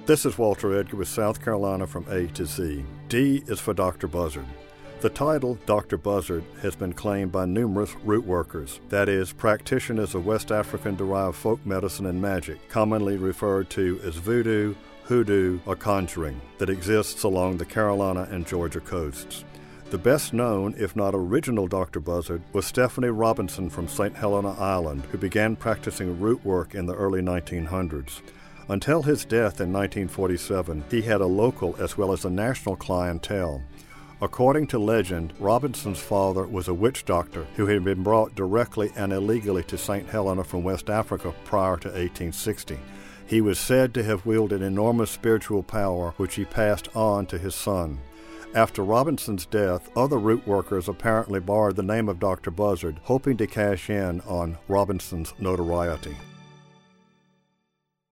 This is Walter Edgar with South Carolina from A to Z. D is for Dr. Buzzard. The title, Dr. Buzzard, has been claimed by numerous root workers, that is, practitioners of West African-derived folk medicine and magic, commonly referred to as voodoo, hoodoo, or conjuring, that exists along the Carolina and Georgia coasts. The best known, if not original Dr. Buzzard, was Stephanie Robinson from St. Helena Island, who began practicing root work in the early 1900s. Until his death in 1947, he had a local as well as a national clientele. According to legend, Robinson's father was a witch doctor who had been brought directly and illegally to St. Helena from West Africa prior to 1860. He was said to have wielded enormous spiritual power, which he passed on to his son. After Robinson's death, other root workers apparently borrowed the name of Dr. Buzzard, hoping to cash in on Robinson's notoriety.